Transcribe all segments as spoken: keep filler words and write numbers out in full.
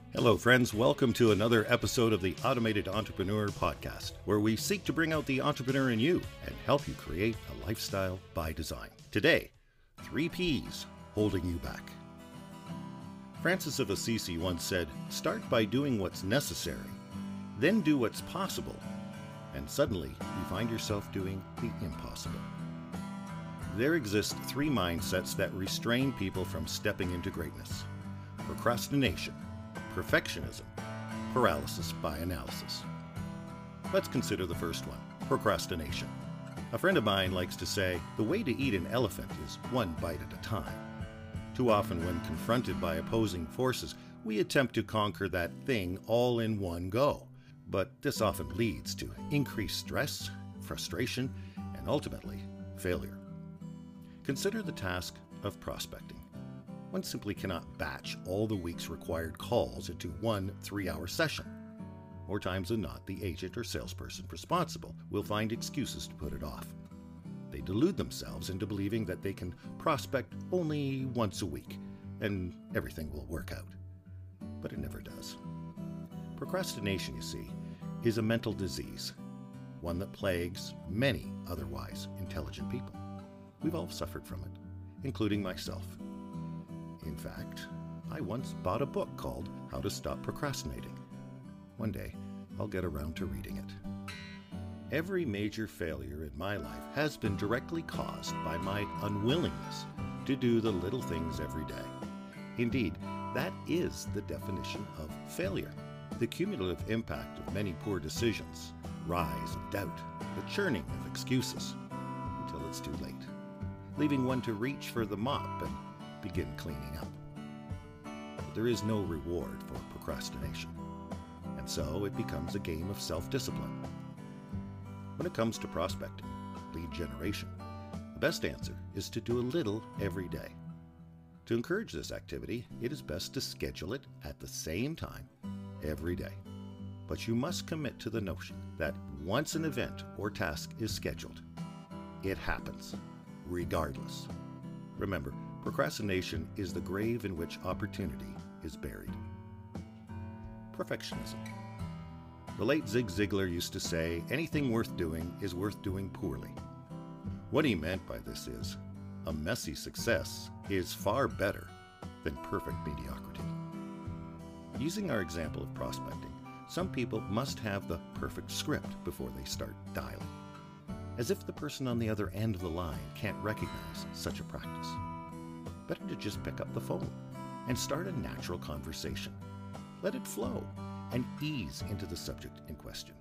Hello, friends. Welcome to another episode of the Automated Entrepreneur Podcast, where we seek to bring out the entrepreneur in you and help you create a lifestyle by design. Today, three P's holding you back. Francis of Assisi once said, "Start by doing what's necessary, then do what's possible, and suddenly you find yourself doing the impossible." There exist three mindsets that restrain people from stepping into greatness: procrastination, perfectionism, paralysis by analysis. Let's consider the first one, procrastination. A friend of mine likes to say, the way to eat an elephant is one bite at a time. Too often when confronted by opposing forces, we attempt to conquer that thing all in one go. But this often leads to increased stress, frustration, and ultimately, failure. Consider the task of prospecting. One simply cannot batch all the week's required calls into one three-hour session. More times than not, the agent or salesperson responsible will find excuses to put it off. They delude themselves into believing that they can prospect only once a week and everything will work out. But it never does. Procrastination, you see, is a mental disease, one that plagues many otherwise intelligent people. We've all suffered from it, including myself. In fact, I once bought a book called How to Stop Procrastinating. One day, I'll get around to reading it. Every major failure in my life has been directly caused by my unwillingness to do the little things every day. Indeed, that is the definition of failure. The cumulative impact of many poor decisions, rise of doubt, the churning of excuses, until it's too late, leaving one to reach for the mop and begin cleaning up. But there is no reward for procrastination, and so it becomes a game of self-discipline. When it comes to prospecting, lead generation, the best answer is to do a little every day. To encourage this activity, it is best to schedule it at the same time every day. But you must commit to the notion that once an event or task is scheduled, it happens, regardless. Remember, procrastination is the grave in which opportunity is buried. Perfectionism. The late Zig Ziglar used to say, anything worth doing is worth doing poorly. What he meant by this is, a messy success is far better than perfect mediocrity. Using our example of prospecting, some people must have the perfect script before they start dialing, as if the person on the other end of the line can't recognize such a practice. Better to just pick up the phone and start a natural conversation. Let it flow and ease into the subject in question.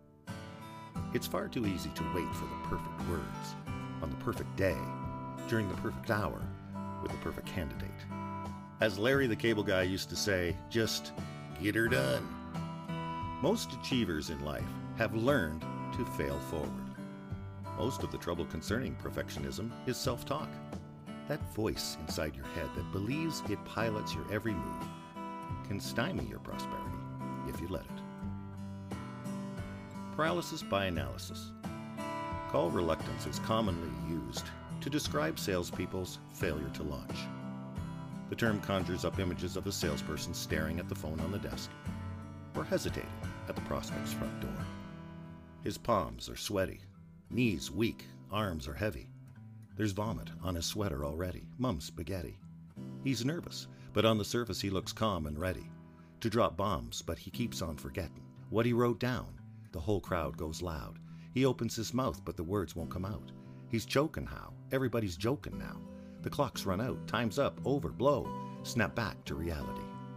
It's far too easy to wait for the perfect words, on the perfect day, during the perfect hour, with the perfect candidate. As Larry the Cable Guy used to say, just get her done. Most achievers in life have learned to fail forward. Most of the trouble concerning perfectionism is self-talk. That voice inside your head that believes it pilots your every move can stymie your prosperity if you let it. Paralysis by analysis. Call reluctance is commonly used to describe salespeople's failure to launch. The term conjures up images of a salesperson staring at the phone on the desk or hesitating at the prospect's front door. His palms are sweaty, knees weak, arms are heavy. There's vomit on his sweater already, mum's spaghetti. He's nervous, but on the surface he looks calm and ready to drop bombs, but he keeps on forgetting what he wrote down. The whole crowd goes loud. He opens his mouth, but the words won't come out. He's choking how? Everybody's joking now. The clock's run out, time's up, over, blow, snap back to reality.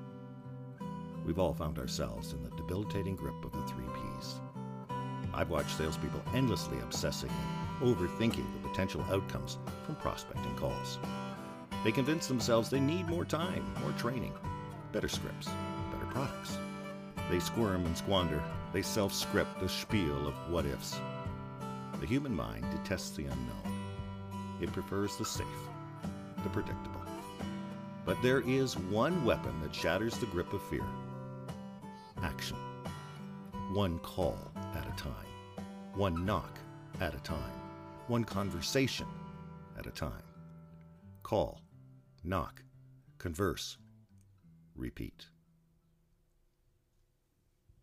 We've all found ourselves in the debilitating grip of the three Ps. I've watched salespeople endlessly obsessing and overthinking the potential outcomes from prospecting calls. They convince themselves they need more time, more training, better scripts, better products. They squirm and squander. They self-script the spiel of what-ifs. The human mind detests the unknown. It prefers the safe, the predictable. But there is one weapon that shatters the grip of fear. Action. One call at a time. One knock at a time. One conversation at a time. Call, knock, converse, repeat.